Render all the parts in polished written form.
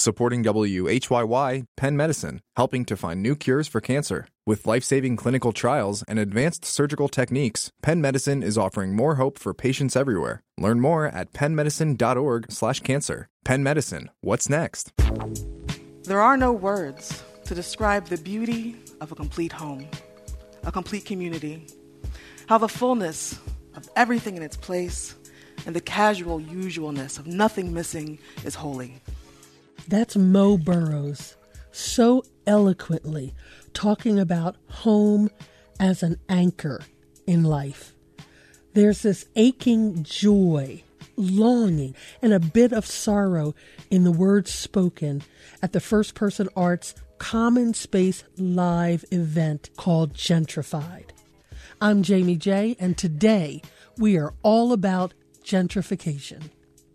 Supporting WHYY, Penn Medicine, helping to find new cures for cancer. With life-saving clinical trials and advanced surgical techniques, Penn Medicine is offering more hope for patients everywhere. Learn more at pennmedicine.org/cancer. Penn Medicine, what's next? There are no words to describe the beauty of a complete home, a complete community, how the fullness of everything in its place and the casual usualness of nothing missing is holy. That's Mo Burrows, so eloquently talking about home as an anchor in life. There's this aching joy, longing, and a bit of sorrow in the words spoken at the First Person Arts Common Space Live event called Gentrified. I'm Jamie J, and today we are all about gentrification.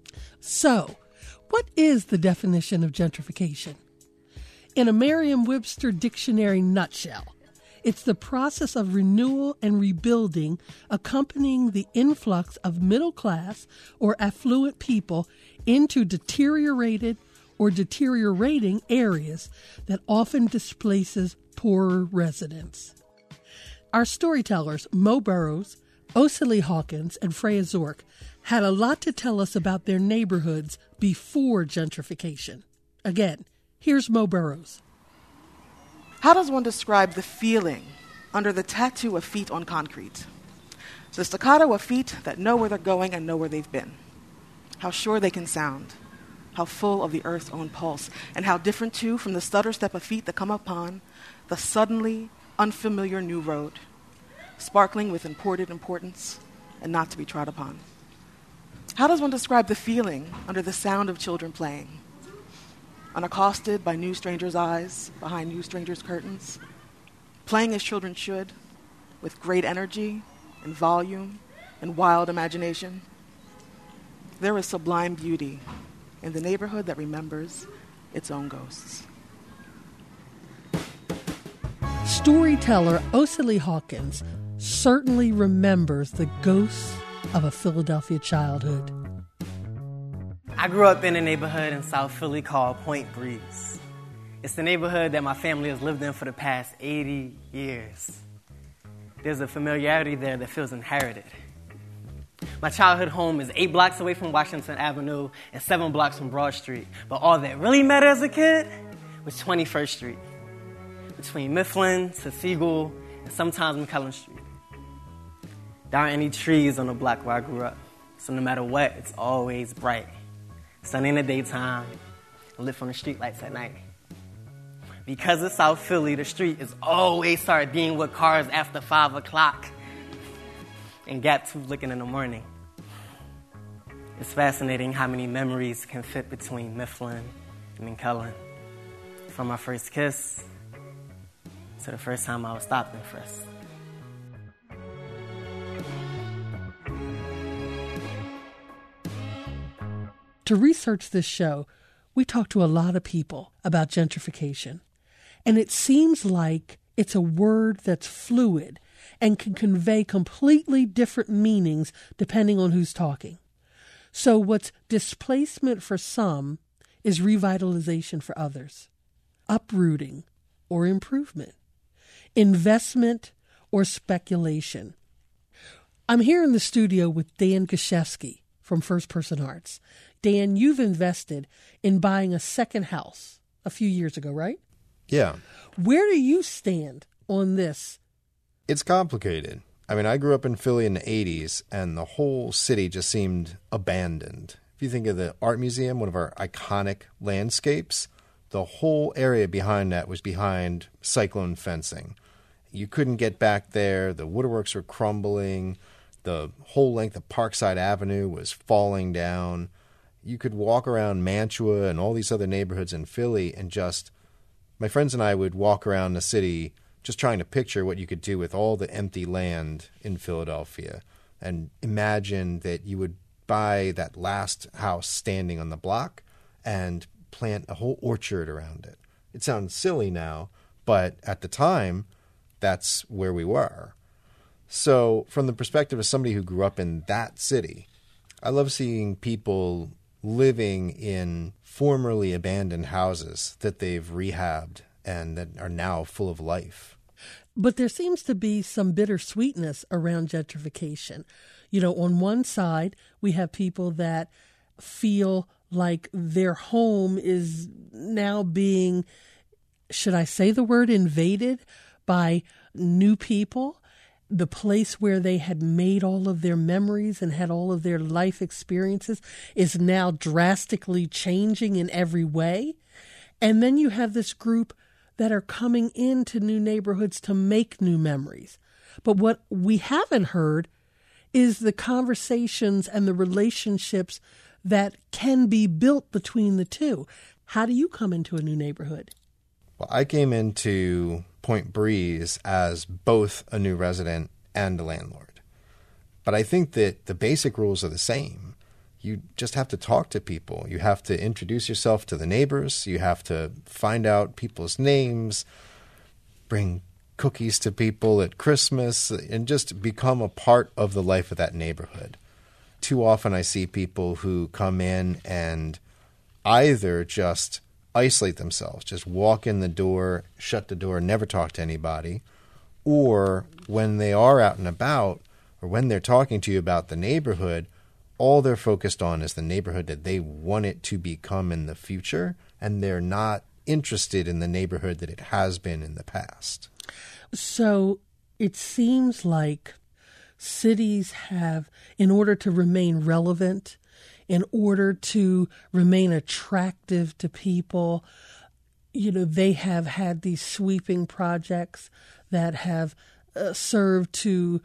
So, what is the definition of gentrification? In a Merriam-Webster dictionary nutshell, it's the process of renewal and rebuilding accompanying the influx of middle-class or affluent people into deteriorated or deteriorating areas that often displaces poorer residents. Our storytellers, Mo Burrows, Osili Hawkins, and Freya Zork, had a lot to tell us about their neighborhoods before gentrification. Again, here's Mo Burrows. How does one describe the feeling under the tattoo of feet on concrete? The staccato of feet that know where they're going and know where they've been. How sure they can sound. How full of the earth's own pulse. And how different, too, from the stutter step of feet that come upon the suddenly unfamiliar new road, sparkling with imported importance and not to be trod upon. How does one describe the feeling under the sound of children playing? Unaccosted by new strangers' eyes, behind new strangers' curtains, playing as children should, with great energy and volume and wild imagination. There is sublime beauty in the neighborhood that remembers its own ghosts. Storyteller Osili Hawkins certainly remembers the ghosts of a Philadelphia childhood. I grew up in a neighborhood in South Philly called Point Breeze. It's the neighborhood that my family has lived in for the past 80 years. There's a familiarity there that feels inherited. My childhood home is 8 blocks away from Washington Avenue and 7 blocks from Broad Street. But all that really mattered as a kid was 21st Street, between Mifflin to Siegel and sometimes McClellan Street. There aren't any trees on the block where I grew up, so no matter what, it's always bright. Sunny in the daytime, and lit from the streetlights at night. Because of South Philly, the street is always sardine with cars after 5 o'clock and gap tooth looking in the morning. It's fascinating how many memories can fit between Mifflin and McClellan. From my first kiss to the first time I was stopped and frisked. To research this show, we talked to a lot of people about gentrification, and it seems like it's a word that's fluid and can convey completely different meanings depending on who's talking. So what's displacement for some is revitalization for others, uprooting or improvement, investment or speculation. I'm here in the studio with Dan Gashevsky from First Person Arts. Dan, you've invested in buying a second house a few years ago, right? Yeah. Where do you stand on this? It's complicated. I mean, I grew up in Philly in the 80s, and the whole city just seemed abandoned. If you think of the Art Museum, one of our iconic landscapes, the whole area behind that was behind cyclone fencing. You couldn't get back there. The woodworks were crumbling. The whole length of Parkside Avenue was falling down. You could walk around Mantua and all these other neighborhoods in Philly and just, my friends and I would walk around the city just trying to picture what you could do with all the empty land in Philadelphia and imagine that you would buy that last house standing on the block and plant a whole orchard around it. It sounds silly now, but at the time, that's where we were. So from the perspective of somebody who grew up in that city, I love seeing people living in formerly abandoned houses that they've rehabbed and that are now full of life. But there seems to be some bittersweetness around gentrification. You know, on one side, we have people that feel like their home is now being, should I say the word, invaded by new people. The place where they had made all of their memories and had all of their life experiences is now drastically changing in every way. And then you have this group that are coming into new neighborhoods to make new memories. But what we haven't heard is the conversations and the relationships that can be built between the two. How do you come into a new neighborhood? Well, I came into Point Breeze as both a new resident and a landlord. But I think that the basic rules are the same. You just have to talk to people. You have to introduce yourself to the neighbors. You have to find out people's names, bring cookies to people at Christmas, and just become a part of the life of that neighborhood. Too often I see people who come in and either just isolate themselves, just walk in the door, shut the door, never talk to anybody, or when they are out and about, or when they're talking to you about the neighborhood, all they're focused on is the neighborhood that they want it to become in the future, and they're not interested in the neighborhood that it has been in the past. So it seems like cities have, in order to remain relevant, in order to remain attractive to people, you know, they have had these sweeping projects that have served to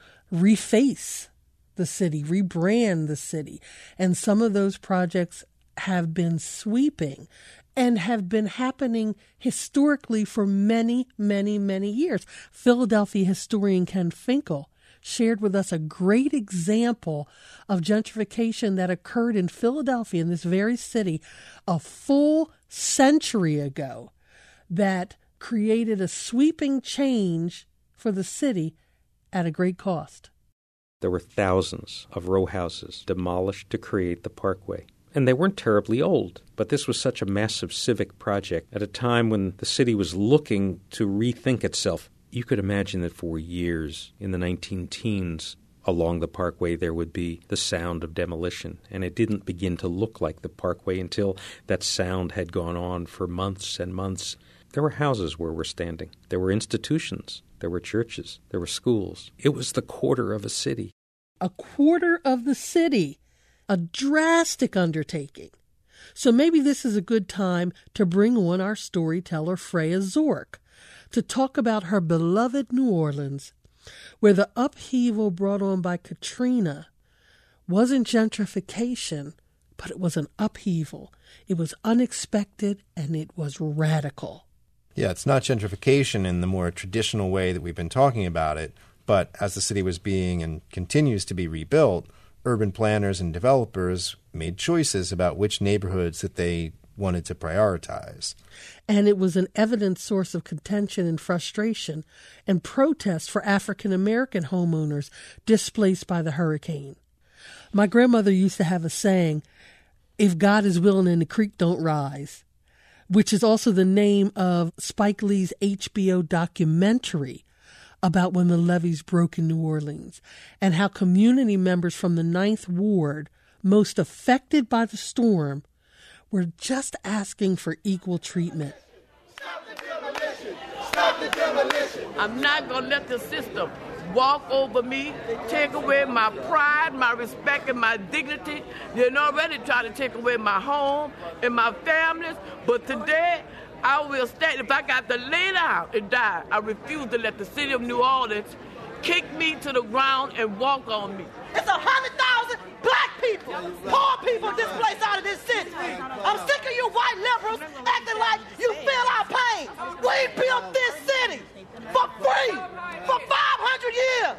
reface the city, rebrand the city. And some of those projects have been sweeping and have been happening historically for many, many, many years. Philadelphia historian Ken Finkel shared with us a great example of gentrification that occurred in Philadelphia, in this very city, a full century ago, that created a sweeping change for the city at a great cost. There were thousands of row houses demolished to create the Parkway. And they weren't terribly old, but this was such a massive civic project at a time when the city was looking to rethink itself. You could imagine that for years in the 19-teens, along the Parkway there would be the sound of demolition, and it didn't begin to look like the Parkway until that sound had gone on for months and months. There were houses where we're standing. There were institutions. There were churches. There were schools. It was the quarter of a city. A quarter of the city. A drastic undertaking. So maybe this is a good time to bring on our storyteller, Freya Zork, to talk about her beloved New Orleans, where the upheaval brought on by Katrina wasn't gentrification, but it was an upheaval. It was unexpected and it was radical. Yeah, it's not gentrification in the more traditional way that we've been talking about it, but as the city was being and continues to be rebuilt, urban planners and developers made choices about which neighborhoods that they wanted to prioritize. And it was an evident source of contention and frustration and protest for African American homeowners displaced by the hurricane. My grandmother used to have a saying, "If God is willing and the creek don't rise," which is also the name of Spike Lee's HBO documentary about when the levees broke in New Orleans, and how community members from the 9th Ward, most affected by the storm, were just asking for equal treatment. Stop the demolition! Stop the demolition! I'm not going to let the system walk over me, take away my pride, my respect, and my dignity. They're already trying to take away my home and my families, but today I will stand. If I got to lay down and die, I refuse to let the city of New Orleans kick me to the ground and walk on me. It's 100,000 black people, poor people displaced out of this city. I'm sick of you white liberals acting like you feel our pain. We built this city for free for 500 years.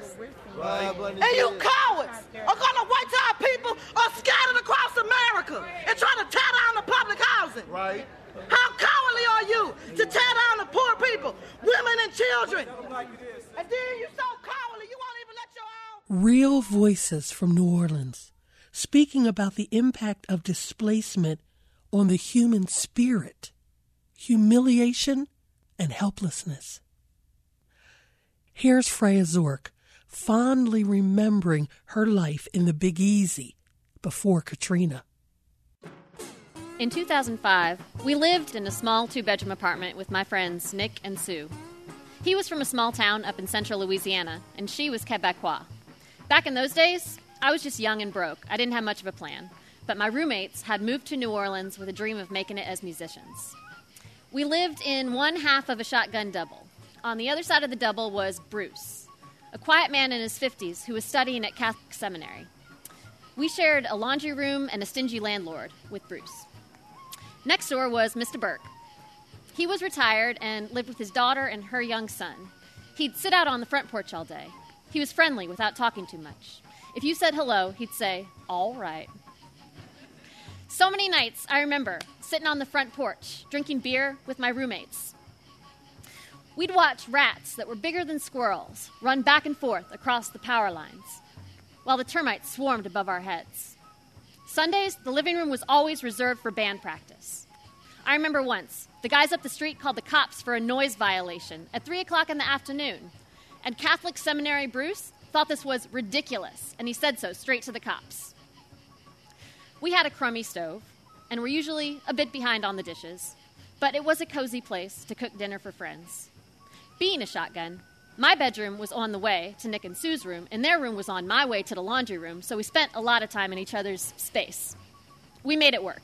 And you cowards are going to wait till our people are scattered across America and try to tear down the public housing. Right. How cowardly are you to tear down the poor people, women and children? And then you so cowardly you won't even let your own... Real voices from New Orleans, speaking about the impact of displacement on the human spirit, humiliation, and helplessness. Here's Freya Zork, fondly remembering her life in the Big Easy before Katrina. In 2005, we lived in a small 2-bedroom apartment with my friends Nick and Sue. He was from a small town up in central Louisiana, and she was Quebecois. Back in those days, I was just young and broke. I didn't have much of a plan. But my roommates had moved to New Orleans with a dream of making it as musicians. We lived in one half of a shotgun double. On the other side of the double was Bruce, a quiet man in his 50s who was studying at Catholic seminary. We shared a laundry room and a stingy landlord with Bruce. Next door was Mr. Burke. He was retired and lived with his daughter and her young son. He'd sit out on the front porch all day. He was friendly without talking too much. If you said hello, he'd say, "All right." So many nights I remember sitting on the front porch, drinking beer with my roommates. We'd watch rats that were bigger than squirrels run back and forth across the power lines, while the termites swarmed above our heads. Sundays, the living room was always reserved for band practice. I remember once, the guys up the street called the cops for a noise violation at 3 o'clock in the afternoon, and Catholic seminary Bruce thought this was ridiculous, and he said so straight to the cops. We had a crummy stove, and were usually a bit behind on the dishes, but it was a cozy place to cook dinner for friends. Being a shotgun, my bedroom was on the way to Nick and Sue's room, and their room was on my way to the laundry room, so we spent a lot of time in each other's space. We made it work.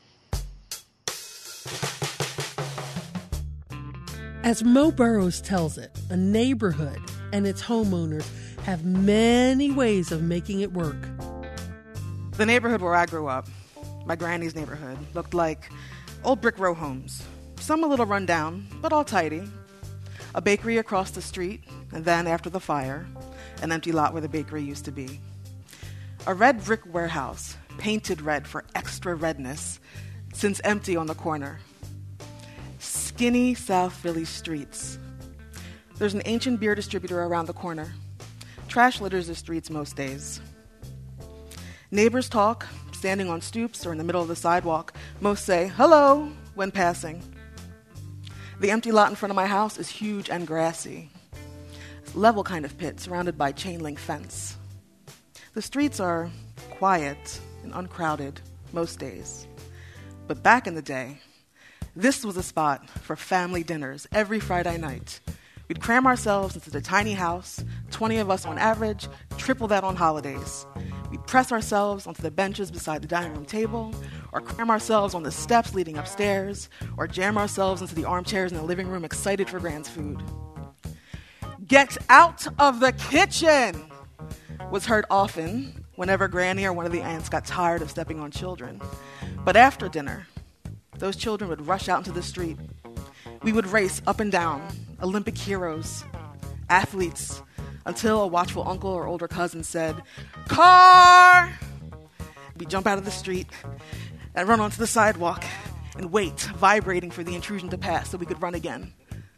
As Mo Burrows tells it, a neighborhood and its homeowners have many ways of making it work. The neighborhood where I grew up, my granny's neighborhood, looked like old brick row homes. Some a little run down, but all tidy. A bakery across the street, and then, after the fire, an empty lot where the bakery used to be. A red brick warehouse, painted red for extra redness, since empty on the corner. Skinny South Philly streets. There's an ancient beer distributor around the corner. Trash litters the streets most days. Neighbors talk, standing on stoops or in the middle of the sidewalk. Most say, "Hello," when passing. The empty lot in front of my house is huge and grassy. It's a level kind of pit surrounded by chain link fence. The streets are quiet and uncrowded most days. But back in the day, this was a spot for family dinners every Friday night. We'd cram ourselves into the tiny house, 20 of us on average, triple that on holidays. We'd press ourselves onto the benches beside the dining room table, or cram ourselves on the steps leading upstairs, or jam ourselves into the armchairs in the living room excited for Grand's food. "Get out of the kitchen!" was heard often whenever Granny or one of the aunts got tired of stepping on children. But after dinner, those children would rush out into the street. We would race up and down, Olympic heroes, athletes, until a watchful uncle or older cousin said, "Car!" We'd jump out of the street and run onto the sidewalk and wait, vibrating for the intrusion to pass so we could run again.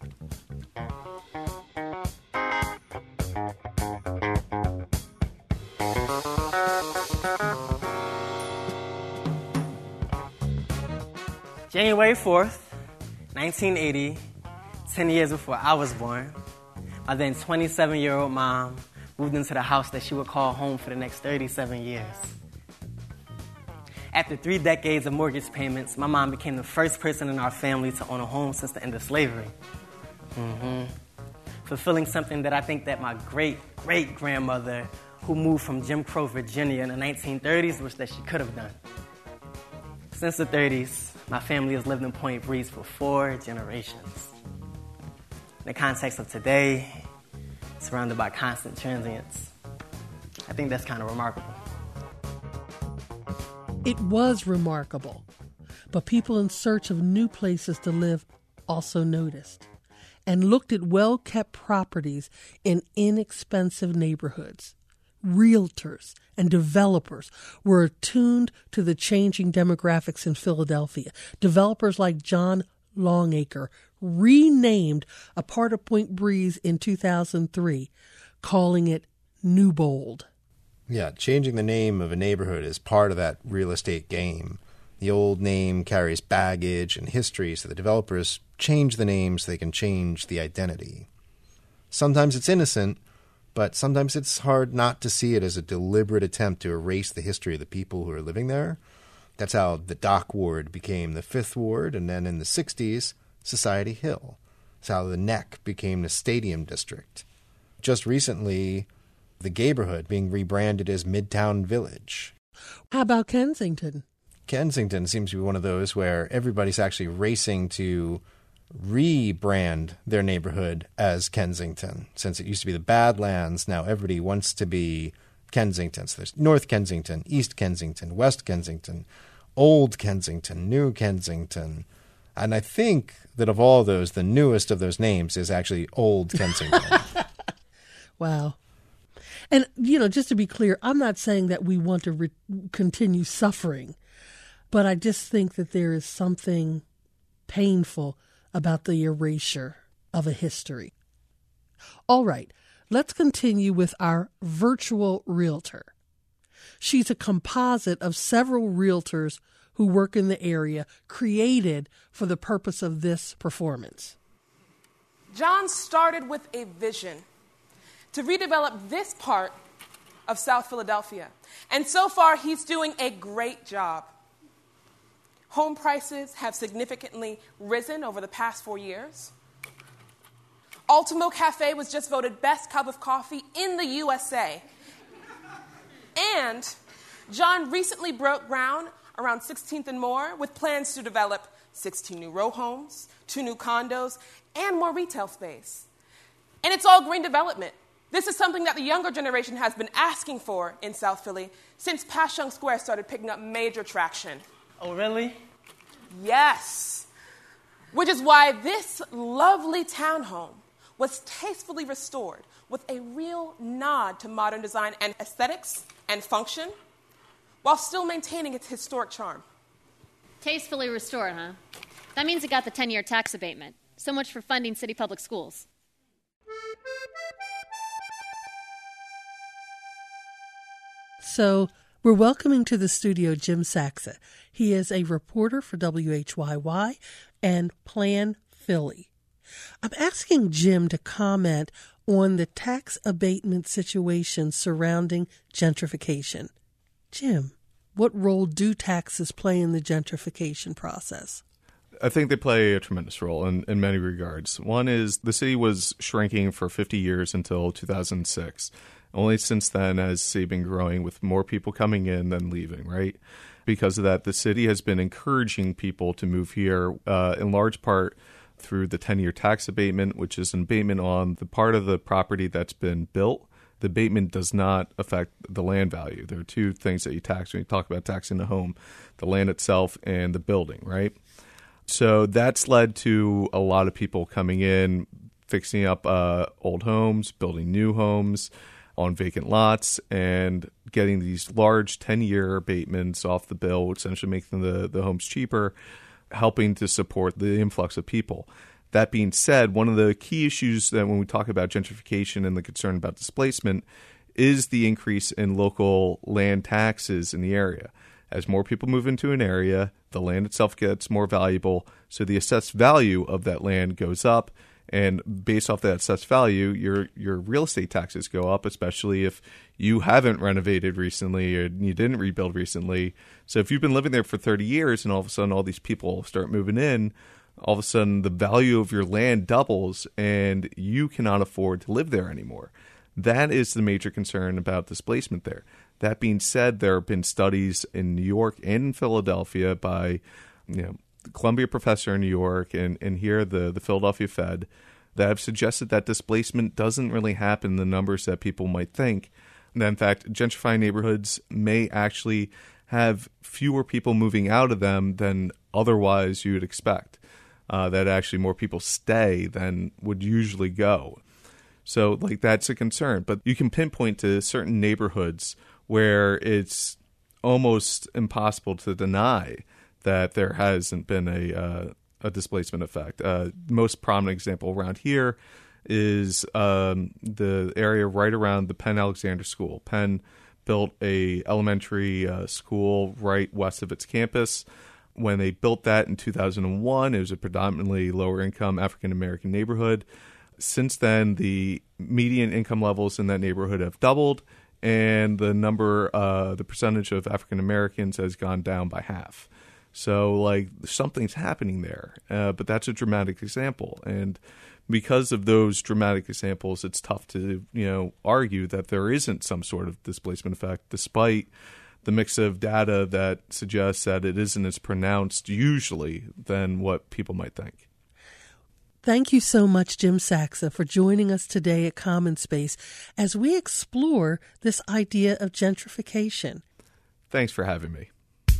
January 4th, 1980, 10 years before I was born, my then 27-year-old mom moved into the house that she would call home for the next 37 years. After 3 decades of mortgage payments, my mom became the first person in our family to own a home since the end of slavery. Fulfilling something that I think that my great-great-grandmother, who moved from Jim Crow, Virginia in the 1930s, wished that she could have done. Since the 30s, my family has lived in Point Breeze for 4 generations. In the context of today, surrounded by constant transients, I think that's kind of remarkable. It was remarkable, but people in search of new places to live also noticed and looked at well-kept properties in inexpensive neighborhoods. Realtors and developers were attuned to the changing demographics in Philadelphia. Developers like John Longacre renamed a part of Point Breeze in 2003, calling it Newbold. Yeah, changing the name of a neighborhood is part of that real estate game. The old name carries baggage and history, so the developers change the name so they can change the identity. Sometimes it's innocent, but sometimes it's hard not to see it as a deliberate attempt to erase the history of the people who are living there. That's how the Dock Ward became the Fifth Ward, and then in the 60s, Society Hill. That's how the Neck became the Stadium District. Just recently, the Gayborhood being rebranded as Midtown Village. How about Kensington? Kensington seems to be one of those where everybody's actually racing to rebrand their neighborhood as Kensington. Since it used to be the Badlands, now everybody wants to be Kensington. So there's North Kensington, East Kensington, West Kensington, Old Kensington, New Kensington. And I think that of all those, the newest of those names is actually Old Kensington. Wow. And, just to be clear, I'm not saying that we want to continue suffering, but I just think that there is something painful about the erasure of a history. All right, let's continue with our virtual realtor. She's a composite of several realtors who work in the area, created for the purpose of this performance. John started with a vision to redevelop this part of South Philadelphia. And so far, he's doing a great job. Home prices have significantly risen over the past 4 years. Ultimo Cafe was just voted best cup of coffee in the USA. And John recently broke ground around 16th and Moore with plans to develop 16 new row homes, 2 new condos, and more retail space. And it's all green development. This is something that the younger generation has been asking for in South Philly since Passyunk Square started picking up major traction. Oh, really? Yes. Which is why this lovely townhome was tastefully restored with a real nod to modern design and aesthetics and function, while still maintaining its historic charm. Tastefully restored, huh? That means it got the 10-year tax abatement. So much for funding city public schools. So we're welcoming to the studio Jim Saxa. He is a reporter for WHYY and Plan Philly. I'm asking Jim to comment on the tax abatement situation surrounding gentrification. Jim, what role do taxes play in the gentrification process? I think they play a tremendous role in many regards. One is the city was shrinking for 50 years until 2006. Only since then has the city been growing with more people coming in than leaving, right? Because of that, the city has been encouraging people to move here in large part through the 10-year tax abatement, which is an abatement on the part of the property that's been built. The abatement does not affect the land value. There are two things that you tax when you talk about taxing the home, the land itself and the building, right? So that's led to a lot of people coming in, fixing up old homes, building new homes on vacant lots, and getting these large 10-year abatements off the bill, essentially making the homes cheaper, helping to support the influx of people. That being said, one of the key issues that when we talk about gentrification and the concern about displacement is the increase in local land taxes in the area. As more people move into an area, the land itself gets more valuable, so the assessed value of that land goes up, and based off that assessed value, your real estate taxes go up, especially if you haven't renovated recently or you didn't rebuild recently. So if you've been living there for 30 years and all of a sudden all these people start moving in, all of a sudden the value of your land doubles and you cannot afford to live there anymore. That is the major concern about displacement there. That being said, there have been studies in New York and in Philadelphia by the Columbia professor in New York and here the Philadelphia Fed that have suggested that displacement doesn't really happen in the numbers that people might think. And that, in fact, gentrifying neighborhoods may actually have fewer people moving out of them than otherwise you would expect. That actually more people stay than would usually go. So, that's a concern. But you can pinpoint to certain neighborhoods where it's almost impossible to deny that there hasn't been a displacement effect. Most prominent example around here is the area right around the Penn Alexander School. Penn built a elementary school right west of its campus. When they built that in 2001, it was a predominantly lower-income African-American neighborhood. Since then, the median income levels in that neighborhood have doubled, and the percentage of African-Americans has gone down by half. So, something's happening there, but that's a dramatic example. And because of those dramatic examples, it's tough to, argue that there isn't some sort of displacement effect, despite the mix of data that suggests that it isn't as pronounced usually than what people might think. Thank you so much, Jim Saxa, for joining us today at Common Space as we explore this idea of gentrification. Thanks for having me.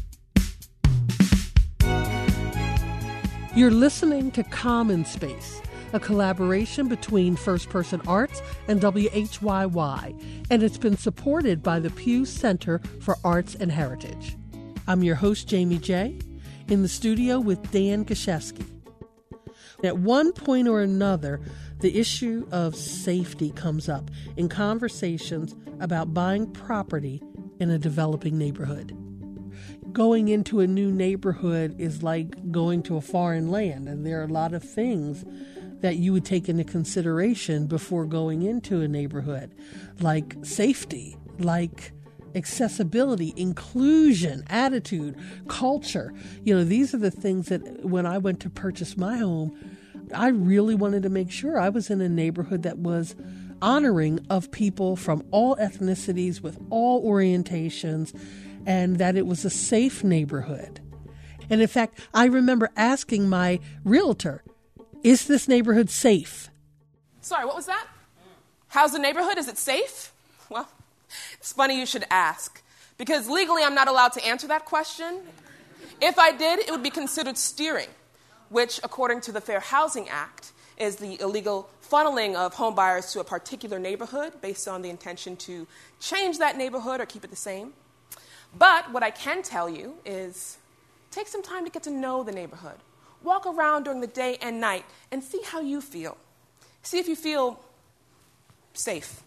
You're listening to Common Space, a collaboration between First Person Arts and WHYY, and it's been supported by the Pew Center for Arts and Heritage. I'm your host, Jamie J., in the studio with Dan Gashevsky. At one point or another, the issue of safety comes up in conversations about buying property in a developing neighborhood. Going into a new neighborhood is like going to a foreign land, and there are a lot of things that you would take into consideration before going into a neighborhood, like safety, like accessibility, inclusion, attitude, culture. These are the things that when I went to purchase my home, I really wanted to make sure I was in a neighborhood that was honoring of people from all ethnicities with all orientations, and that it was a safe neighborhood. And in fact, I remember asking my realtor, is this neighborhood safe? Sorry, what was that? How's the neighborhood? Is it safe? Well, it's funny you should ask, because legally I'm not allowed to answer that question. If I did, it would be considered steering, which, according to the Fair Housing Act, is the illegal funneling of home buyers to a particular neighborhood based on the intention to change that neighborhood or keep it the same. But what I can tell you is take some time to get to know the neighborhood. Walk around during the day and night and see how you feel. See if you feel safe.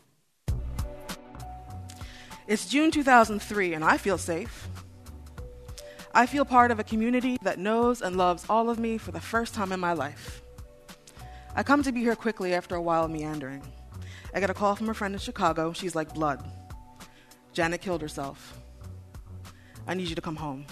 It's June 2003, and I feel safe. I feel part of a community that knows and loves all of me for the first time in my life. I come to be here quickly after a while of meandering. I get a call from a friend in Chicago. She's like blood. Janet killed herself. I need you to come home.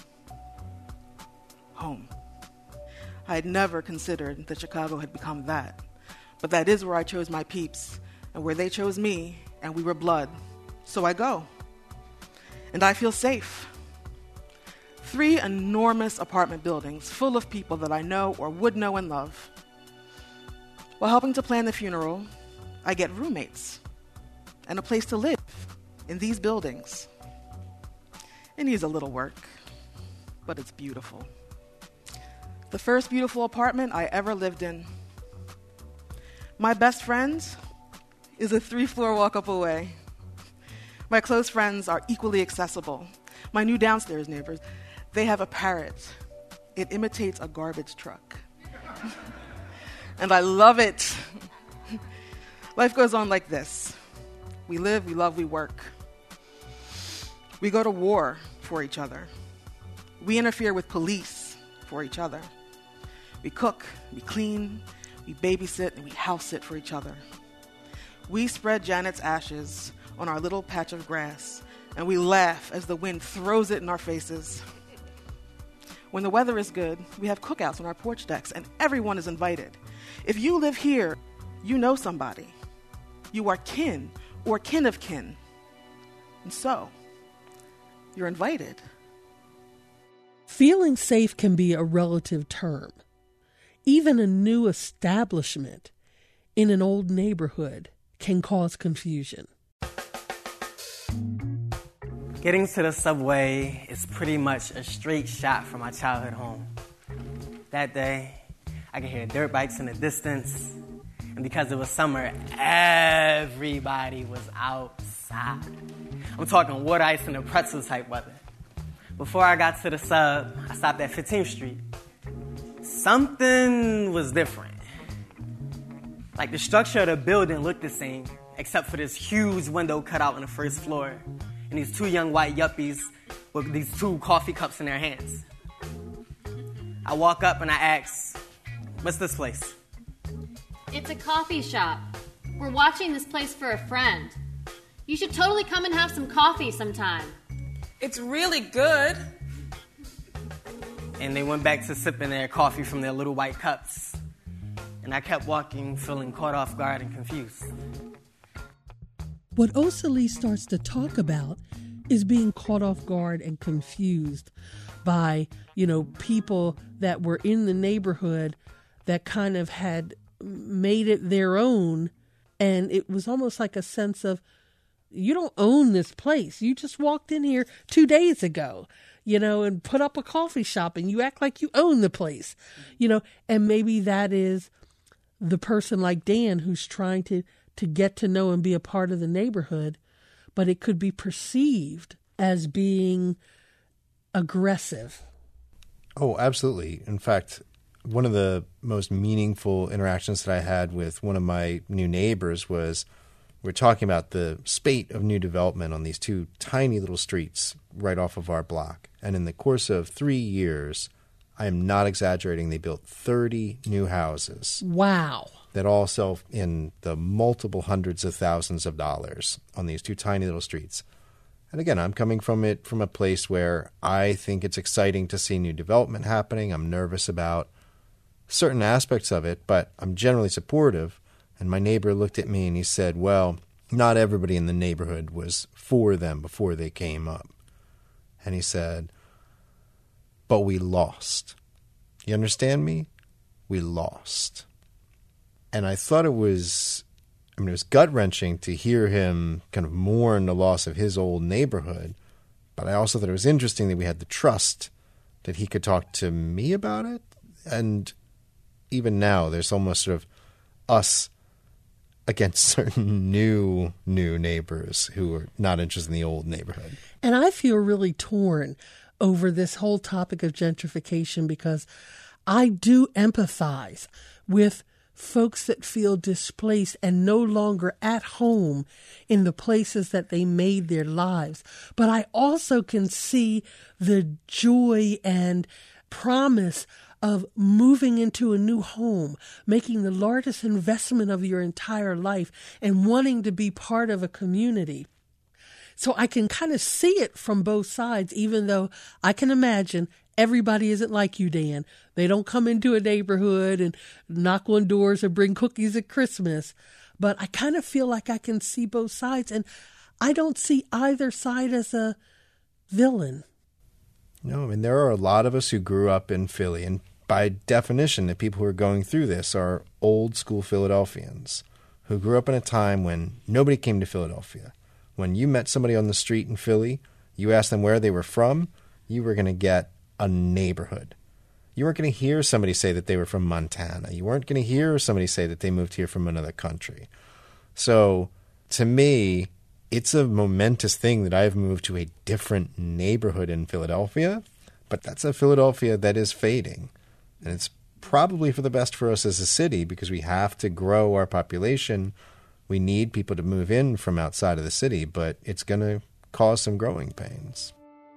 Home. I had never considered that Chicago had become that. But that is where I chose my peeps, and where they chose me, and we were blood. So I go. And I feel safe. 3 enormous apartment buildings full of people that I know or would know and love. While helping to plan the funeral, I get roommates and a place to live in these buildings. It needs a little work, but it's beautiful. The first beautiful apartment I ever lived in. My best friend is a 3-floor walk-up away. My close friends are equally accessible. My new downstairs neighbors, they have a parrot. It imitates a garbage truck. And I love it. Life goes on like this. We live, we love, we work. We go to war for each other. We interfere with police for each other. We cook, we clean, we babysit, and we house sit for each other. We spread Janet's ashes on our little patch of grass, and we laugh as the wind throws it in our faces. When the weather is good, we have cookouts on our porch decks, and everyone is invited. If you live here, you know somebody. You are kin or kin of kin. And so, you're invited. Feeling safe can be a relative term. Even a new establishment in an old neighborhood can cause confusion. Getting to the subway is pretty much a straight shot from my childhood home. That day, I could hear dirt bikes in the distance, and because it was summer, everybody was outside. I'm talking water ice and a pretzel type weather. Before I got to the sub, I stopped at 15th Street. Something was different. Like the structure of the building looked the same, except for this huge window cut out on the first floor. and these two young white yuppies with these two coffee cups in their hands. I walk up and I ask, "What's this place?" It's a coffee shop. We're watching this place for a friend. You should totally come and have some coffee sometime. It's really good. And they went back to sipping their coffee from their little white cups. And I kept walking, feeling caught off guard and confused. What Osalie starts to talk about is being caught off guard and confused by, people that were in the neighborhood that kind of had made it their own. And it was almost like a sense of, you don't own this place. You just walked in here 2 days ago, and put up a coffee shop and you act like you own the place, and maybe that is the person like Dan who's trying to get to know and be a part of the neighborhood, but it could be perceived as being aggressive. Oh, absolutely. In fact, one of the most meaningful interactions that I had with one of my new neighbors was we're talking about the spate of new development on these two tiny little streets right off of our block. And in the course of 3 years, I am not exaggerating, they built 30 new houses. Wow. That all sell in the multiple hundreds of thousands of dollars on these two tiny little streets. And again, I'm coming from it from a place where I think it's exciting to see new development happening. I'm nervous about certain aspects of it, but I'm generally supportive. And my neighbor looked at me and he said, well, not everybody in the neighborhood was for them before they came up. And he said, but we lost. You understand me? We lost. And I thought it was gut-wrenching to hear him kind of mourn the loss of his old neighborhood. But I also thought it was interesting that we had the trust that he could talk to me about it. And even now, there's almost sort of us against certain new neighbors who are not interested in the old neighborhood. And I feel really torn over this whole topic of gentrification because I do empathize with folks that feel displaced and no longer at home in the places that they made their lives. But I also can see the joy and promise of moving into a new home, making the largest investment of your entire life and wanting to be part of a community. So I can kind of see it from both sides, even though I can imagine everybody isn't like you, Dan. They don't come into a neighborhood and knock on doors or bring cookies at Christmas. But I kind of feel like I can see both sides, and I don't see either side as a villain. No, there are a lot of us who grew up in Philly, and by definition, the people who are going through this are old school Philadelphians who grew up in a time when nobody came to Philadelphia. When you met somebody on the street in Philly, you asked them where they were from, you were going to get a neighborhood. You weren't going to hear somebody say that they were from Montana. You weren't going to hear somebody say that they moved here from another country. So to me, it's a momentous thing that I've moved to a different neighborhood in Philadelphia, but that's a Philadelphia that is fading. And it's probably for the best for us as a city because we have to grow our population. We need people to move in from outside of the city, but it's going to cause some growing pains.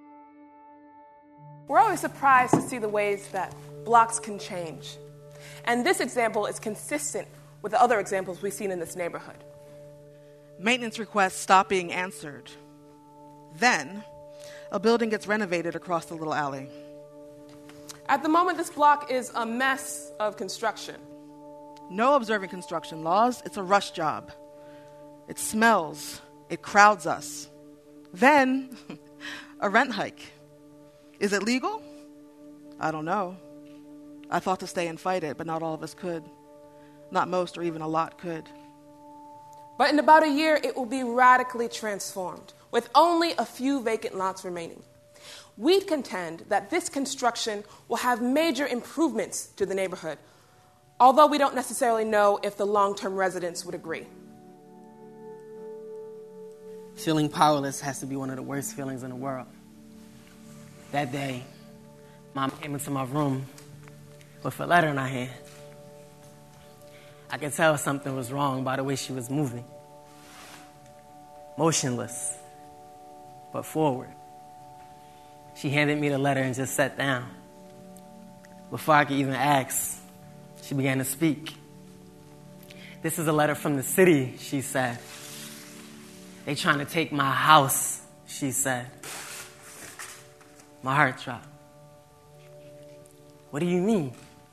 We're always surprised to see the ways that blocks can change. And this example is consistent with the other examples we've seen in this neighborhood. Maintenance requests stop being answered. Then, a building gets renovated across the little alley. At the moment, this block is a mess of construction. No observing construction laws. It's a rush job. It smells. It crowds us. Then, a rent hike. Is it legal? I don't know. I thought to stay and fight it, but not all of us could. Not most or even a lot could. But in about a year, it will be radically transformed, with only a few vacant lots remaining. We contend that this construction will have major improvements to the neighborhood, although we don't necessarily know if the long-term residents would agree. Feeling powerless has to be one of the worst feelings in the world. That day, Mom came into my room with a letter in her hand. I could tell something was wrong by the way she was moving. Motionless, but forward. She handed me the letter and just sat down. Before I could even ask, she began to speak. "This is a letter from the city," she said. "They trying to take my house," she said. My heart dropped. "What do you mean?"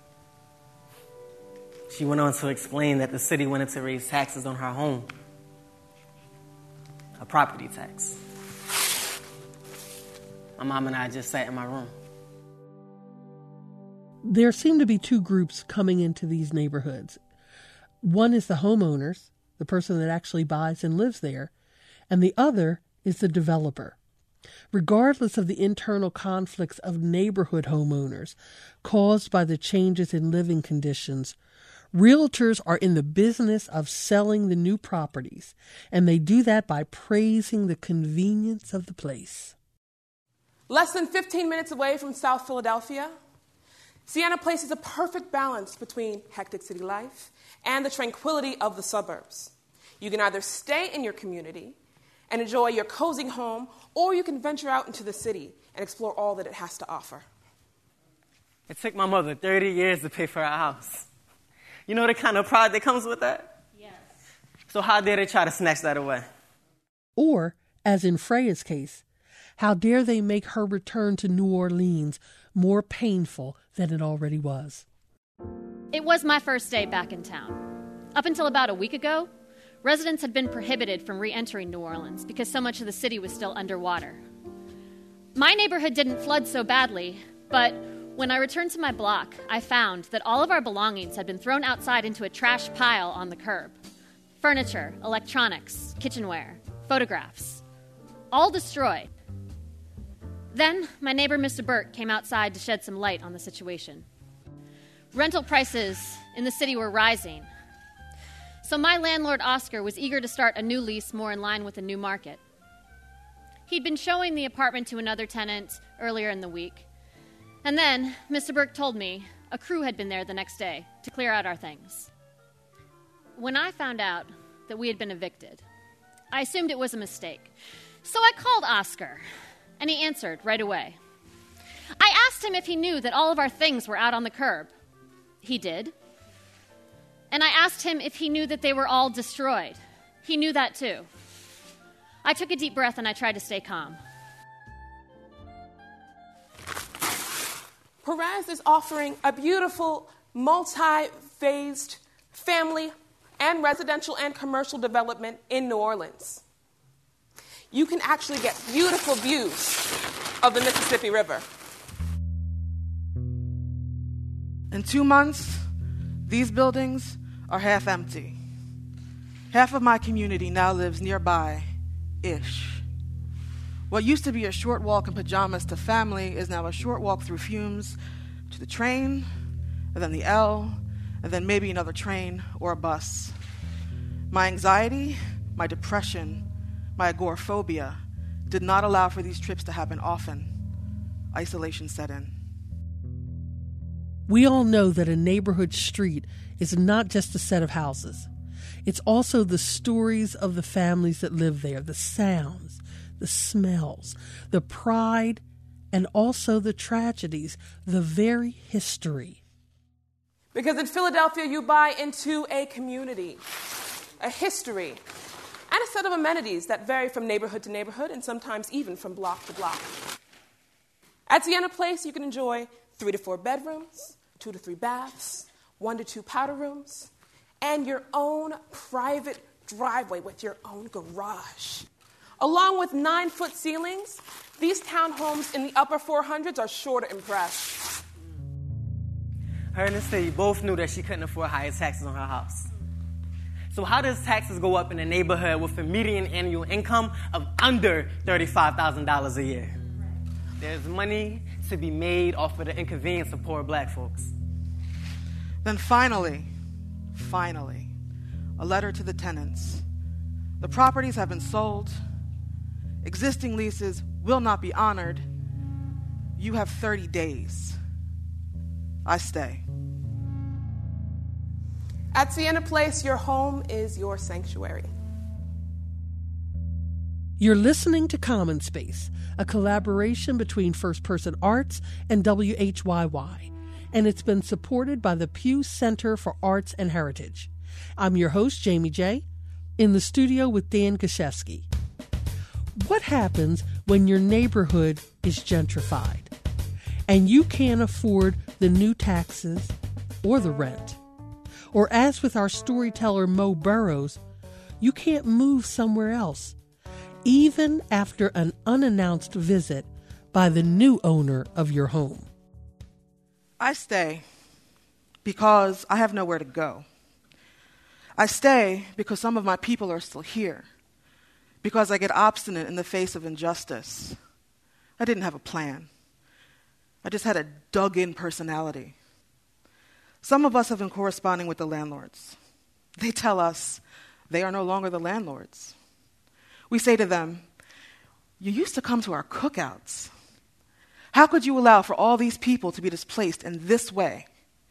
She went on to explain that the city wanted to raise taxes on her home, a property tax. My mom and I just sat in my room. There seem to be two groups coming into these neighborhoods. One is the homeowners, the person that actually buys and lives there, and the other is the developer. Regardless of the internal conflicts of neighborhood homeowners caused by the changes in living conditions, realtors are in the business of selling the new properties, and they do that by praising the convenience of the place. Less than 15 minutes away from South Philadelphia, Sienna Place is a perfect balance between hectic city life and the tranquility of the suburbs. You can either stay in your community and enjoy your cozy home, or you can venture out into the city and explore all that it has to offer. It took my mother 30 years to pay for our house. You know the kind of pride that comes with that? Yes. So how dare they try to snatch that away? Or, as in Freya's case, how dare they make her return to New Orleans more painful than it already was? It was my first day back in town. Up until about a week ago, residents had been prohibited from re-entering New Orleans because so much of the city was still underwater. My neighborhood didn't flood so badly, but when I returned to my block, I found that all of our belongings had been thrown outside into a trash pile on the curb. Furniture, electronics, kitchenware, photographs, all destroyed. Then my neighbor, Mr. Burt, came outside to shed some light on the situation. Rental prices in the city were rising, so my landlord, Oscar, was eager to start a new lease more in line with the new market. He'd been showing the apartment to another tenant earlier in the week, and then Mr. Burke told me a crew had been there the next day to clear out our things. When I found out that we had been evicted, I assumed it was a mistake, so I called Oscar, and he answered right away. I asked him if he knew that all of our things were out on the curb. He did. And I asked him if he knew that they were all destroyed. He knew that too. I took a deep breath and I tried to stay calm. Perez is offering a beautiful, multi-phased family and residential and commercial development in New Orleans. You can actually get beautiful views of the Mississippi River. In 2 months, these buildings are half empty. Half of my community now lives nearby-ish. What used to be a short walk in pajamas to family is now a short walk through fumes to the train, and then the L, and then maybe another train or a bus. My anxiety, my depression, my agoraphobia did not allow for these trips to happen often. Isolation set in. We all know that a neighborhood street is not just a set of houses. It's also the stories of the families that live there, the sounds, the smells, the pride, and also the tragedies, the very history. Because in Philadelphia, you buy into a community, a history, and a set of amenities that vary from neighborhood to neighborhood and sometimes even from block to block. At Sienna Place, you can enjoy 3 to 4 bedrooms, 2 to 3 baths, 1 to 2 powder rooms, and your own private driveway with your own garage. Along with 9-foot ceilings, these townhomes in the upper 400s are sure to impress. Her and the city both knew that she couldn't afford higher taxes on her house. So how does taxes go up in a neighborhood with a median annual income of under $35,000 a year? There's money to be made off of the inconvenience of poor black folks. Then finally, a letter to the tenants. The properties have been sold. Existing leases will not be honored. You have 30 days. I stay. At Sienna Place, your home is your sanctuary. You're listening to Common Space, a collaboration between First Person Arts and WHYY, and it's been supported by the Pew Center for Arts and Heritage. I'm your host, Jamie J., in the studio with Dan Gashevsky. What happens when your neighborhood is gentrified and you can't afford the new taxes or the rent? Or as with our storyteller Mo Burrows, you can't move somewhere else, even after an unannounced visit by the new owner of your home. I stay because I have nowhere to go. I stay because some of my people are still here, because I get obstinate in the face of injustice. I didn't have a plan. I just had a dug-in personality. Some of us have been corresponding with the landlords. They tell us they are no longer the landlords. We say to them, "You used to come to our cookouts. How could you allow for all these people to be displaced in this way?"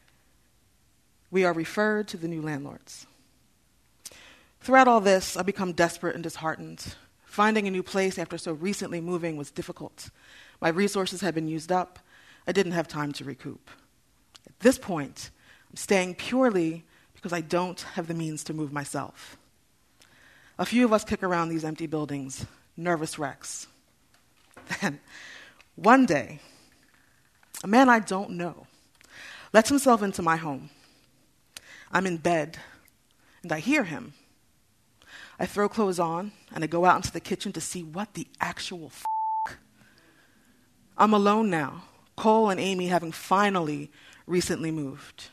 We are referred to the new landlords. Throughout all this, I become desperate and disheartened. Finding a new place after so recently moving was difficult. My resources had been used up. I didn't have time to recoup. At this point, I'm staying purely because I don't have the means to move myself. A few of us kick around these empty buildings, nervous wrecks. Then, one day, a man I don't know lets himself into my home. I'm in bed, and I hear him. I throw clothes on, and I go out into the kitchen to see what the actual f***. I'm alone now, Cole and Amy having finally recently moved.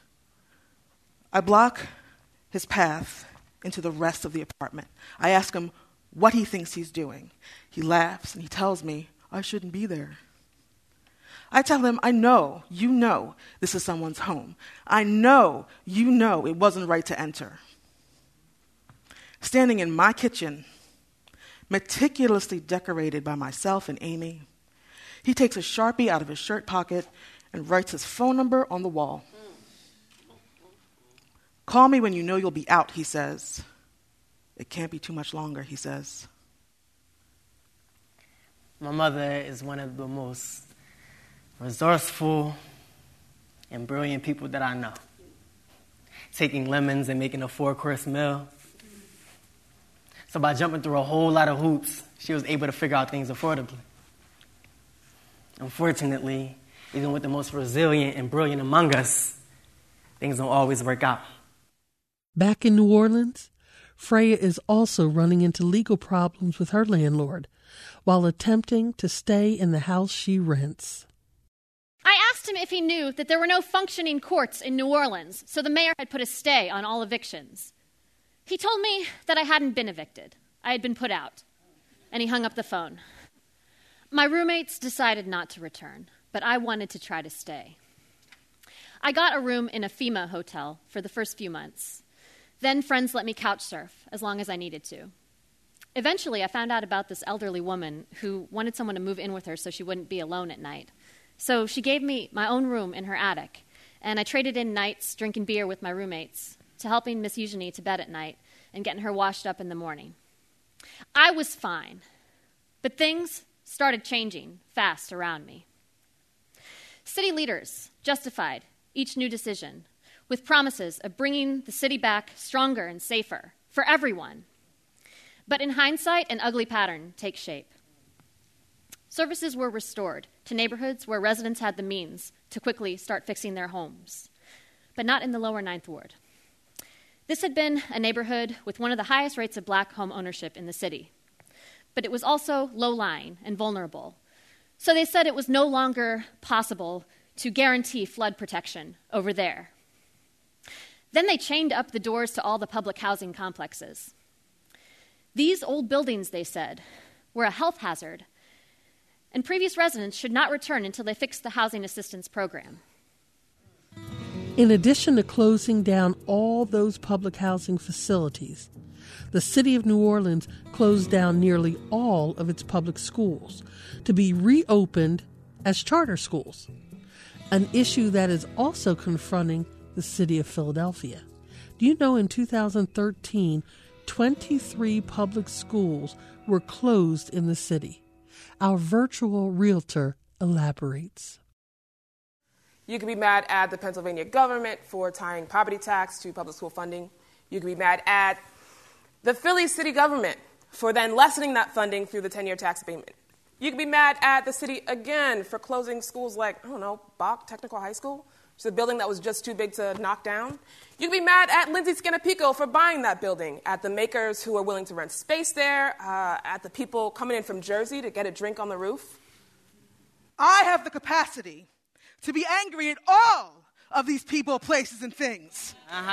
I block his path into the rest of the apartment. I ask him what he thinks he's doing. He laughs, and he tells me I shouldn't be there. I tell him, I know, you know, this is someone's home. I know, you know, it wasn't right to enter. Standing in my kitchen, meticulously decorated by myself and Amy, he takes a Sharpie out of his shirt pocket and writes his phone number on the wall. "Call me when you know you'll be out," he says. "It can't be too much longer," he says. My mother is one of the most resourceful and brilliant people that I know. Taking lemons and making a 4-course meal. So by jumping through a whole lot of hoops, she was able to figure out things affordably. Unfortunately, even with the most resilient and brilliant among us, things don't always work out. Back in New Orleans, Freya is also running into legal problems with her landlord while attempting to stay in the house she rents. I asked him if he knew that there were no functioning courts in New Orleans, so the mayor had put a stay on all evictions. He told me that I hadn't been evicted. I had been put out. And he hung up the phone. My roommates decided not to return, but I wanted to try to stay. I got a room in a FEMA hotel for the first few months. Then friends let me couch surf as long as I needed to. Eventually, I found out about this elderly woman who wanted someone to move in with her so she wouldn't be alone at night. So she gave me my own room in her attic, and I traded in nights drinking beer with my roommates to helping Miss Eugenie to bed at night and getting her washed up in the morning. I was fine, but things started changing fast around me. City leaders justified each new decision with promises of bringing the city back stronger and safer for everyone. But in hindsight, an ugly pattern takes shape. Services were restored to neighborhoods where residents had the means to quickly start fixing their homes, but not in the lower Ninth Ward. This had been a neighborhood with one of the highest rates of black home ownership in the city, but it was also low-lying and vulnerable. So they said it was no longer possible to guarantee flood protection over there. Then they chained up the doors to all the public housing complexes. These old buildings, they said, were a health hazard, and previous residents should not return until they fixed the housing assistance program. In addition to closing down all those public housing facilities, the city of New Orleans closed down nearly all of its public schools to be reopened as charter schools, an issue that is also confronting the city of Philadelphia. Do you know in 2013, 23 public schools were closed in the city. Our virtual realtor elaborates. You could be mad at the Pennsylvania government for tying property tax to public school funding. You could be mad at the Philly city government for then lessening that funding through the 10-year tax abatement. You could be mad at the city again for closing schools like, Bach Technical High School, which is a building that was just too big to knock down. You could be mad at Lindsay Scanapico for buying that building, at the makers who are willing to rent space there, at the people coming in from Jersey to get a drink on the roof. I have the capacity to be angry at all of these people, places, and things.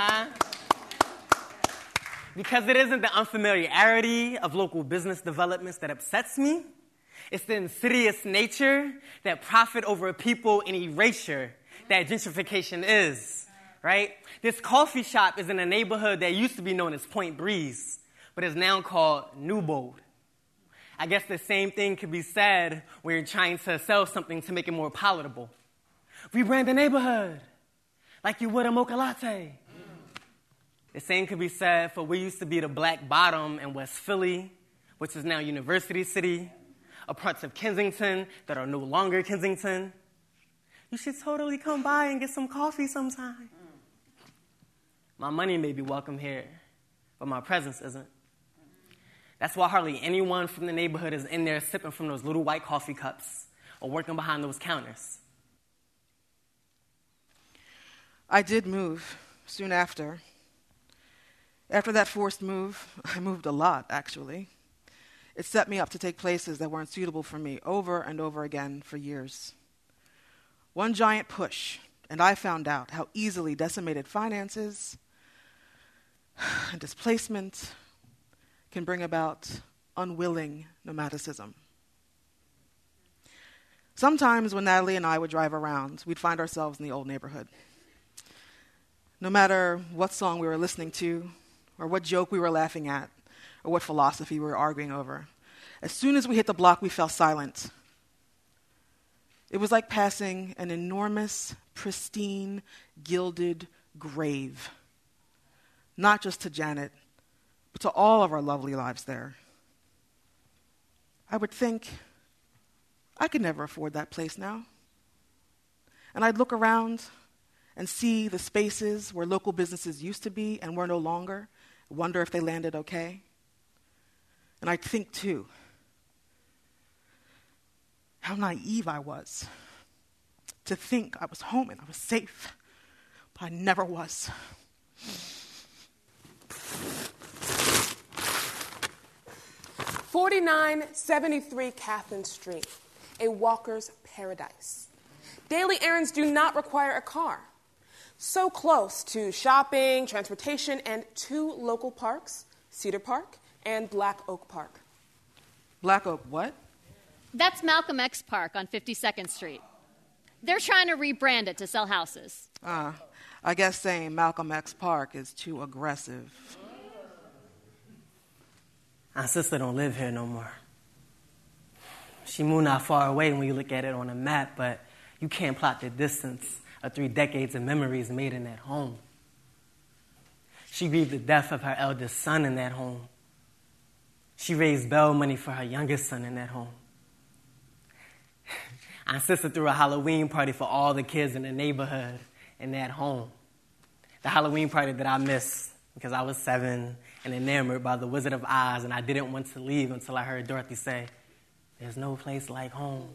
Because it isn't the unfamiliarity of local business developments that upsets me. It's the insidious nature that profit over people and erasure that gentrification is, right? This coffee shop is in a neighborhood that used to be known as Point Breeze, but is now called Newbold. I guess the same thing could be said when you're trying to sell something to make it more palatable. Rebrand the neighborhood like you would a mocha latte. The same could be said for what used to be the Black Bottom in West Philly, which is now University City, or parts of Kensington that are no longer Kensington. You should totally come by and get some coffee sometime. My money may be welcome here, but my presence isn't. That's why hardly anyone from the neighborhood is in there sipping from those little white coffee cups or working behind those counters. I did move soon after. After that forced move, I moved a lot, actually. It set me up to take places that weren't suitable for me over and over again for years. One giant push, and I found out how easily decimated finances and displacement can bring about unwilling nomadicism. Sometimes when Natalie and I would drive around, we'd find ourselves in the old neighborhood. No matter what song we were listening to, or what joke we were laughing at, or what philosophy we were arguing over, as soon as we hit the block, we fell silent. It was like passing an enormous, pristine, gilded grave, not just to Janet, but to all of our lovely lives there. I would think, I could never afford that place now. And I'd look around and see the spaces where local businesses used to be and were no longer, wonder if they landed okay. And I'd think, too, how naive I was to think I was home and I was safe, but I never was. "4973 Catherine Street, a walker's paradise. Daily errands do not require a car. So close to shopping, transportation, and 2 local parks, Cedar Park and Black Oak Park." Black Oak what? That's Malcolm X Park on 52nd Street. They're trying to rebrand it to sell houses. I guess saying Malcolm X Park is too aggressive. My sister don't live here no more. She moved not far away when you look at it on a map, but you can't plot the distance of 3 decades of memories made in that home. She grieved the death of her eldest son in that home. She raised bail money for her youngest son in that home. Our sister threw a Halloween party for all the kids in the neighborhood in that home. The Halloween party that I missed because I was 7 and enamored by the Wizard of Oz, and I didn't want to leave until I heard Dorothy say, "There's no place like home."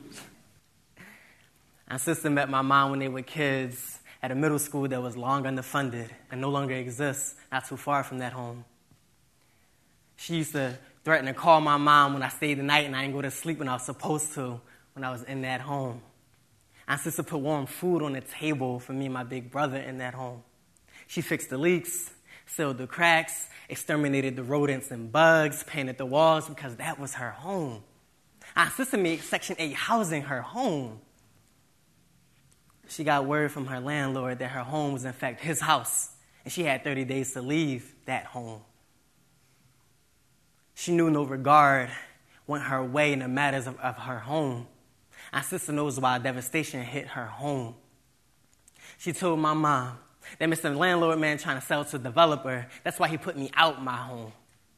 Our sister met my mom when they were kids at a middle school that was long underfunded and no longer exists, not too far from that home. She used to threaten to call my mom when I stayed the night and I didn't go to sleep when I was supposed to when I was in that home. Our sister put warm food on the table for me and my big brother in that home. She fixed the leaks, sealed the cracks, exterminated the rodents and bugs, painted the walls because that was her home. Our sister made Section 8 housing her home. She got word from her landlord that her home was in fact his house, and she had 30 days to leave that home. She knew no regard went her way in the matters of her home. Our sister knows why devastation hit her home. She told my mom, That Mr. Landlord man trying to sell to a developer, that's why he put me out my home.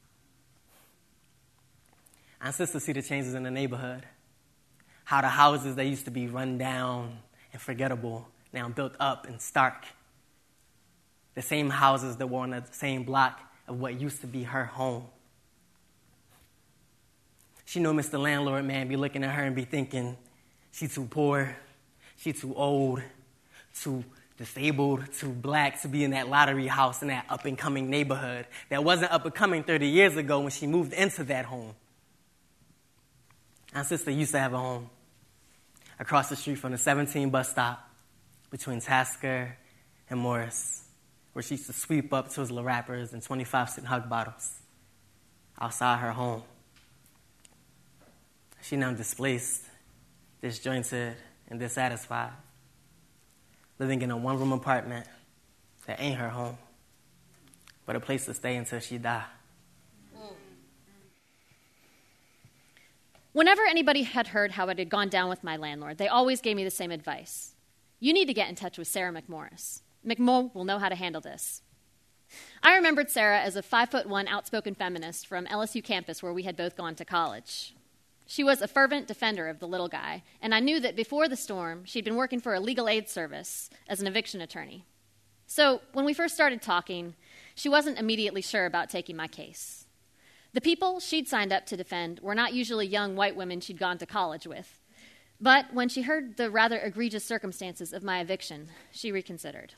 And Sister see the changes in the neighborhood. How the houses that used to be run down and forgettable now built up and stark. The same houses that were on the same block of what used to be her home. She knew Mr. Landlord man be looking at her and be thinking, she too poor, she too old, too disabled, too black to be in that lottery house in that up-and-coming neighborhood that wasn't up-and-coming 30 years ago when she moved into that home. Our sister used to have a home across the street from the 17 bus stop between Tasker and Morris, where she used to sweep up Twizzler wrappers and 25-cent hug bottles outside her home. She now displaced, disjointed, and dissatisfied, living in a one-room apartment that ain't her home, but a place to stay until she die. Whenever anybody had heard how it had gone down with my landlord, they always gave me the same advice. You need to get in touch with Sarah McMorris. McMo will know how to handle this. I remembered Sarah as a 5'1" outspoken feminist from LSU campus where we had both gone to college. She was a fervent defender of the little guy, and I knew that before the storm, she'd been working for a legal aid service as an eviction attorney. So when we first started talking, she wasn't immediately sure about taking my case. The people she'd signed up to defend were not usually young white women she'd gone to college with. But when she heard the rather egregious circumstances of my eviction, she reconsidered.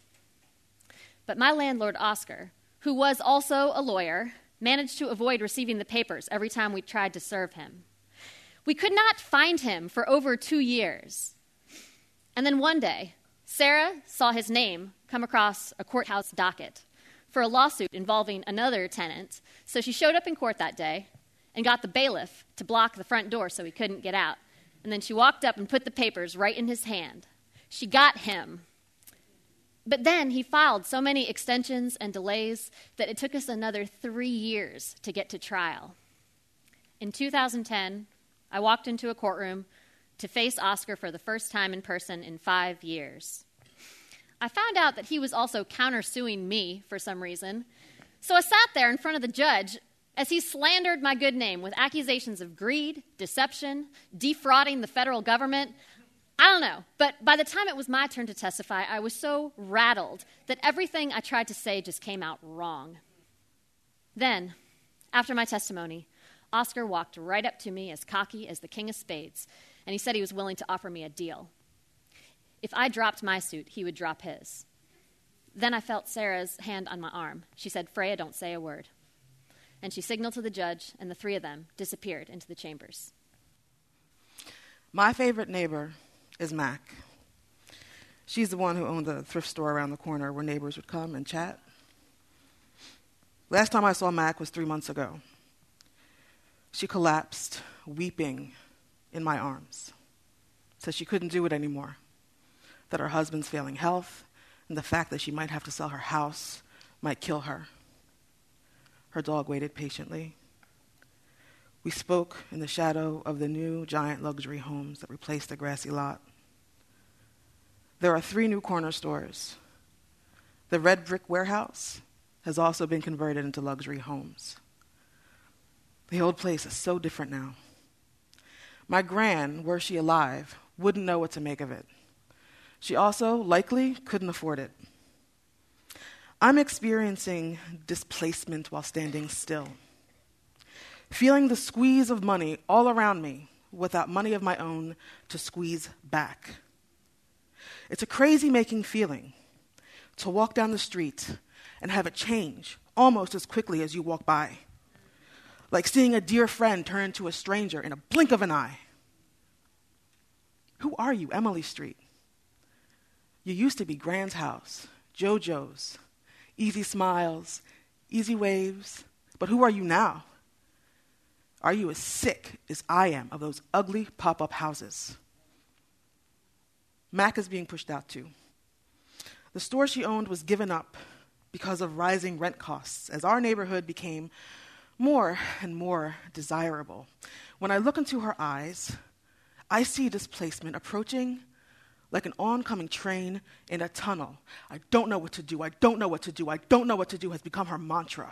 But my landlord, Oscar, who was also a lawyer, managed to avoid receiving the papers every time we tried to serve him. We could not find him for over 2 years. And then one day, Sarah saw his name come across a courthouse docket for a lawsuit involving another tenant, so she showed up in court that day and got the bailiff to block the front door so he couldn't get out. And then she walked up and put the papers right in his hand. She got him. But then he filed so many extensions and delays that it took us another 3 years to get to trial. In 2010, I walked into a courtroom to face Oscar for the first time in person in 5 years. I found out that he was also countersuing me for some reason. So I sat there in front of the judge as he slandered my good name with accusations of greed, deception, defrauding the federal government. I don't know, but by the time it was my turn to testify, I was so rattled that everything I tried to say just came out wrong. Then, after my testimony, Oscar walked right up to me as cocky as the king of spades, and he said he was willing to offer me a deal. If I dropped my suit, he would drop his. Then I felt Sarah's hand on my arm. She said, "Freya, don't say a word." And she signaled to the judge, and the three of them disappeared into the chambers. My favorite neighbor is Mac. She's the one who owned the thrift store around the corner where neighbors would come and chat. Last time I saw Mac was 3 months ago. She collapsed, weeping in my arms. Said she couldn't do it anymore, that her husband's failing health and the fact that she might have to sell her house might kill her. Her dog waited patiently. We spoke in the shadow of the new giant luxury homes that replaced the grassy lot. There are 3 new corner stores. The red brick warehouse has also been converted into luxury homes. The old place is so different now. My gran, were she alive, wouldn't know what to make of it. She also likely couldn't afford it. I'm experiencing displacement while standing still, feeling the squeeze of money all around me without money of my own to squeeze back. It's a crazy-making feeling to walk down the street and have it change almost as quickly as you walk by, like seeing a dear friend turn into a stranger in a blink of an eye. Who are you, Emily Street? You used to be Gran's house, JoJo's, easy smiles, easy waves, but who are you now? Are you as sick as I am of those ugly pop-up houses? Mac is being pushed out too. The store she owned was given up because of rising rent costs as our neighborhood became more and more desirable. When I look into her eyes, I see displacement approaching like an oncoming train in a tunnel. I don't know what to do, I don't know what to do, I don't know what to do has become her mantra.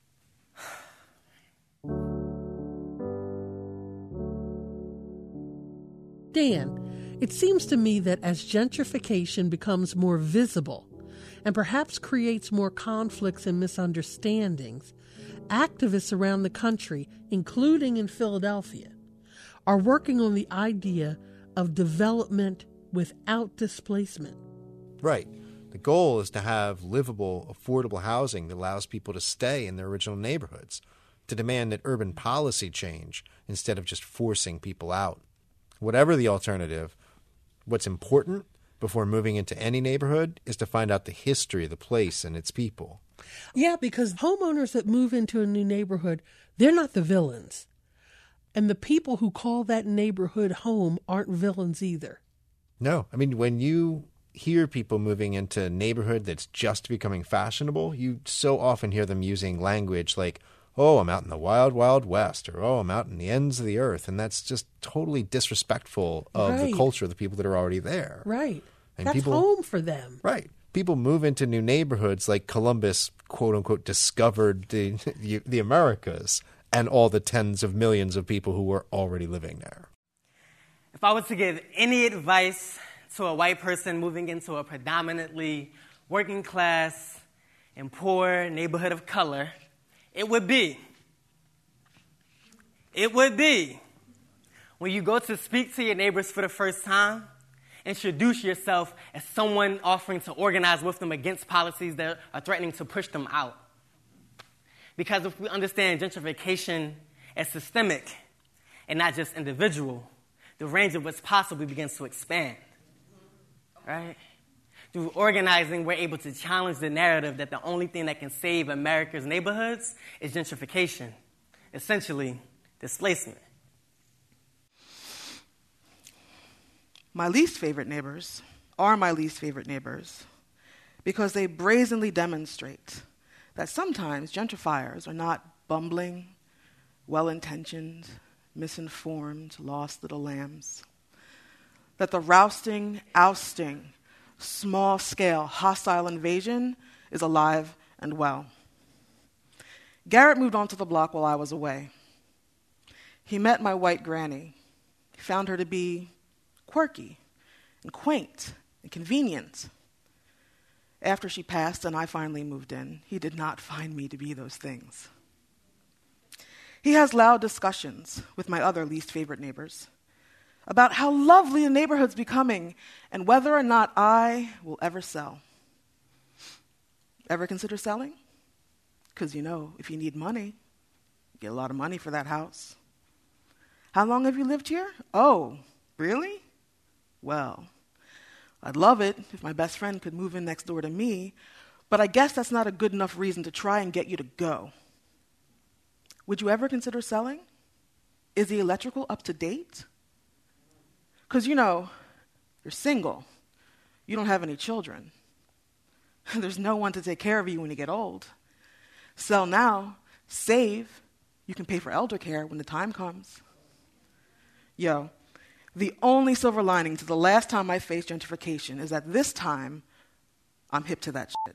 Dan, it seems to me that as gentrification becomes more visible and perhaps creates more conflicts and misunderstandings, activists around the country, including in Philadelphia, are working on the idea of development without displacement. Right. The goal is to have livable, affordable housing that allows people to stay in their original neighborhoods, to demand that urban policy change instead of just forcing people out. Whatever the alternative, what's important before moving into any neighborhood is to find out the history of the place and its people. Yeah, because homeowners that move into a new neighborhood, they're not the villains. And the people who call that neighborhood home aren't villains either. No. I mean, when you hear people moving into a neighborhood that's just becoming fashionable, you so often hear them using language like, oh, I'm out in the wild, wild west, or oh, I'm out in the ends of the earth. And that's just totally disrespectful of the culture of the people that are already there. Right. And that's home for them. Right. People move into new neighborhoods like Columbus, quote unquote, discovered the Americas and all the tens of millions of people who were already living there. If I was to give any advice to a white person moving into a predominantly working class and poor neighborhood of color, it would be, when you go to speak to your neighbors for the first time, introduce yourself as someone offering to organize with them against policies that are threatening to push them out. Because if we understand gentrification as systemic and not just individual, the range of what's possible begins to expand, right? Through organizing, we're able to challenge the narrative that the only thing that can save America's neighborhoods is gentrification, essentially displacement. My least favorite neighbors are my least favorite neighbors because they brazenly demonstrate that sometimes gentrifiers are not bumbling, well-intentioned, misinformed, lost little lambs. That the rousting, ousting, small-scale hostile invasion is alive and well. Garrett moved onto the block while I was away. He met my white granny. He found her to be quirky and quaint and convenient. After she passed and I finally moved in, he did not find me to be those things. He has loud discussions with my other least favorite neighbors about how lovely the neighborhood's becoming and whether or not I will ever sell. Ever consider selling? Because if you need money, you get a lot of money for that house. How long have you lived here? Oh, really? Well, I'd love it if my best friend could move in next door to me, but I guess that's not a good enough reason to try and get you to go. Would you ever consider selling? Is the electrical up to date? Because, you're single. You don't have any children. There's no one to take care of you when you get old. Sell now, save. You can pay for elder care when the time comes. The only silver lining to the last time I faced gentrification is that this time, I'm hip to that shit.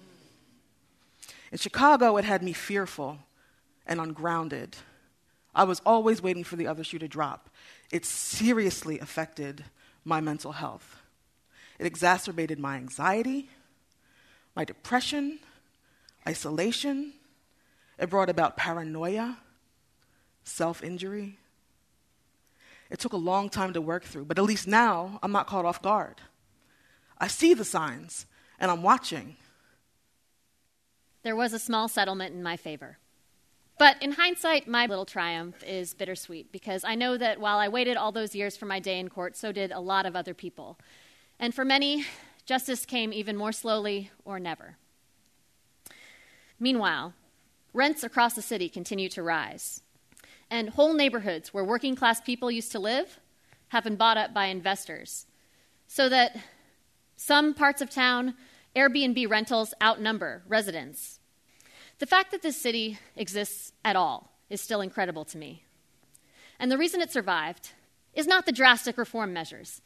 In Chicago, it had me fearful and ungrounded. I was always waiting for the other shoe to drop. It seriously affected my mental health. It exacerbated my anxiety, my depression, isolation. It brought about paranoia, self-injury. It took a long time to work through, but at least now I'm not caught off guard. I see the signs, and I'm watching. There was a small settlement in my favor. But in hindsight, my little triumph is bittersweet because I know that while I waited all those years for my day in court, so did a lot of other people. And for many, justice came even more slowly or never. Meanwhile, rents across the city continue to rise. And whole neighborhoods where working class people used to live have been bought up by investors. So that some parts of town, Airbnb rentals outnumber residents. The fact that this city exists at all is still incredible to me. And the reason it survived is not the drastic reform measures.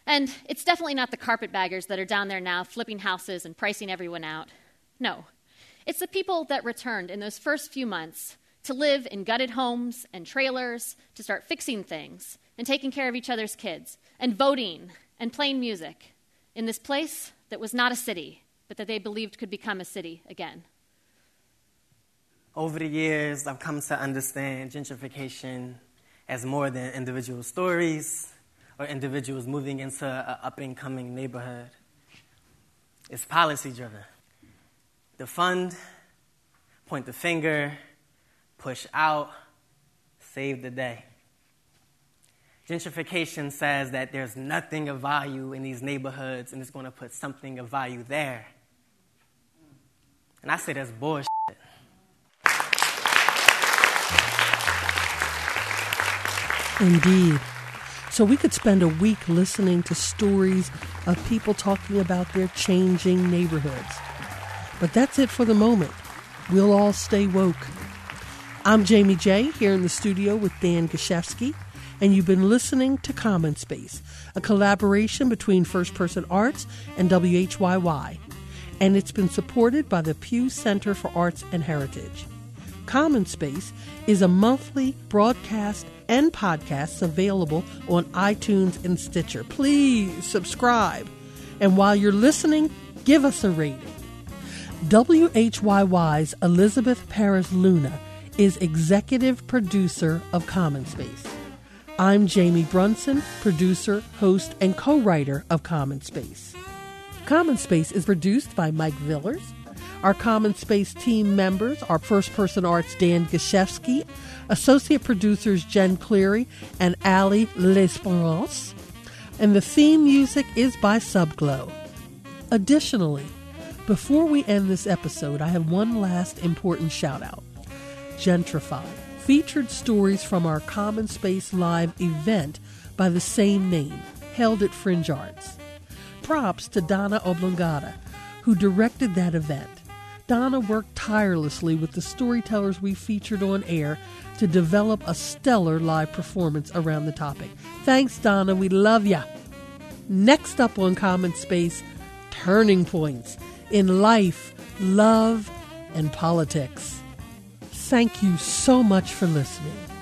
And it's definitely not the carpetbaggers that are down there now flipping houses and pricing everyone out. No, it's the people that returned in those first few months to live in gutted homes and trailers, to start fixing things and taking care of each other's kids and voting and playing music in this place that was not a city, but that they believed could become a city again. Over the years, I've come to understand gentrification as more than individual stories or individuals moving into an up-and-coming neighborhood. It's policy-driven. Defund, point the finger, push out, save the day. Gentrification says that there's nothing of value in these neighborhoods and it's going to put something of value there. And I say that's bullshit. Indeed. So we could spend a week listening to stories of people talking about their changing neighborhoods. But that's it for the moment. We'll all stay woke. I'm Jamie J, here in the studio with Dan Gashefsky, and you've been listening to Common Space, a collaboration between First Person Arts and WHYY, and it's been supported by the Pew Center for Arts and Heritage. Common Space is a monthly broadcast and podcasts available on iTunes and Stitcher. Please subscribe. And while you're listening, give us a rating. WHYY's Elizabeth Paris Luna is executive producer of Common Space. I'm Jamie Brunson, producer, host, and co-writer of Common Space. Common Space is produced by Mike Villers. Our Common Space team members are First Person Arts Dan Gashefsky, associate producers Jen Cleary and Ali L'Esperance, and the theme music is by Subglow. Additionally, before we end this episode, I have one last important shout-out. Gentrify featured stories from our Common Space Live event by the same name, held at Fringe Arts. Props to Donna Oblongata, who directed that event. Donna worked tirelessly with the storytellers we featured on air to develop a stellar live performance around the topic. Thanks, Donna. We love ya. Next up on Common Space, turning points in life, love, and politics. Thank you so much for listening.